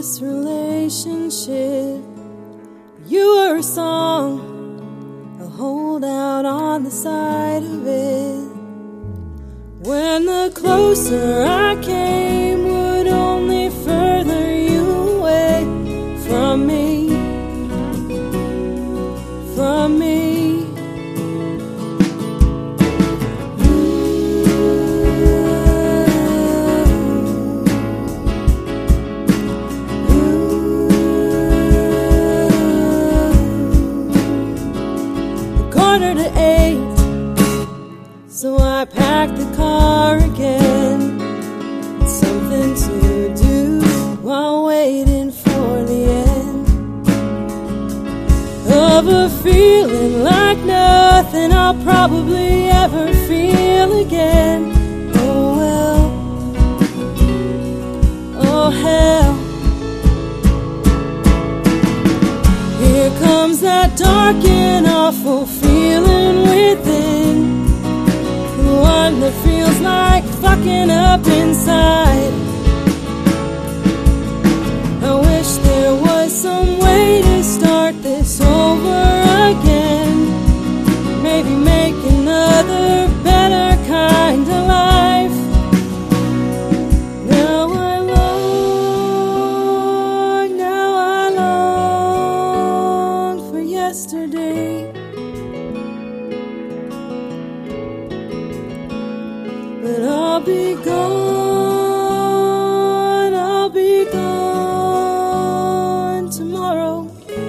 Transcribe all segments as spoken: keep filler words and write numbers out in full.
this relationship. You were a song, a holdout on the side of it. When the closer I came, would only further you away from me, from me. Quarter to eight, so I packed the car again. Something to do while waiting for the end of a feeling like nothing I'll probably ever feel again. Oh well, oh hell. Here comes that dark and awful feeling within, the one that feels like fucking up inside. I wish there was some way to start this over again, maybe make another better kind of life. Now I long, now I long for yesterday. But I'll be gone, I'll be gone tomorrow.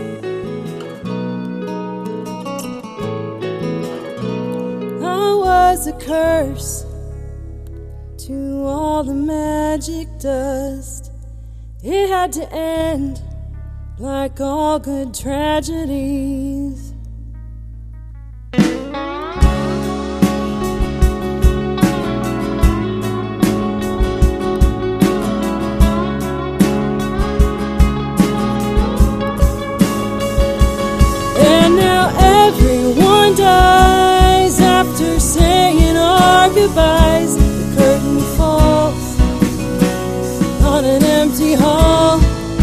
I was a curse to all the magic dust. It had to end like all good tragedies. Everyone dies after saying our goodbyes. The curtain falls on an empty hall.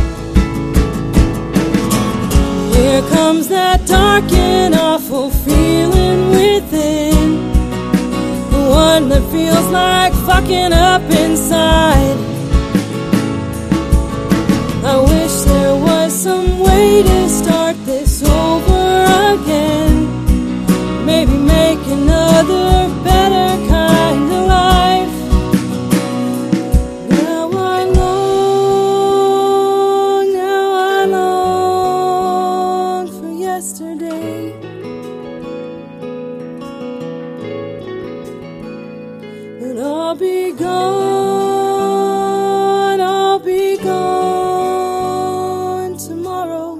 Here comes that dark and awful feeling within, the one that feels like fucking up inside. I wish there was some way to start this over again, maybe make another better kind of life. Now I long, now I long for yesterday. But I'll be gone, I'll be gone tomorrow.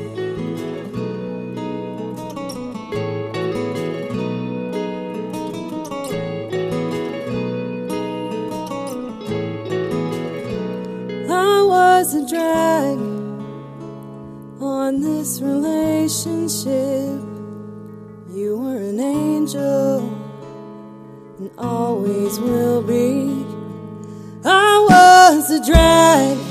I was a drag on this relationship. You were an angel and always will be. I was a drag